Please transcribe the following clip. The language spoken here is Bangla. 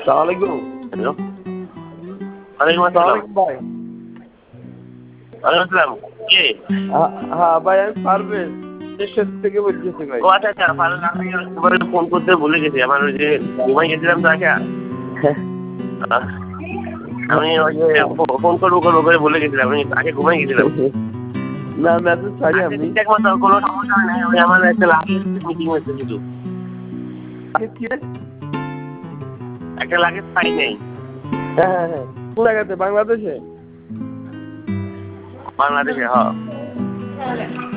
সালাম আলাইকুম। হ্যালো, ওয়ালাইকুম আসসালাম। ভাই ওয়ালাইকুম আসসালাম। কে? হ্যাঁ ভাই, আমি পারভেজ দেশের থেকে বলতেছি ভাই। ও আচ্ছা আচ্ছা, ভালো না, আমি একবারে ফোন করতে ভুলে গেছি। আমার ওই যে ঘুমাই গেছিলাম তো আগে। আমি ওই যে ফোন করবো করে ভুলে গেছিলাম, আমি আগে ঘুমাই গেছিলাম। না মেসেজ ছাড়ি আমি। ঠিকঠাক মতো কোনো সমস্যা হয় নাই, ওই আমার একটা লাগেজ মিটিং হয়েছে শুধু। একটা লাগেজ পাই নাই। হ্যাঁ, কোন জায়গাতে? বাংলাদেশে? বাংলাদেশে, হ্যাঁ।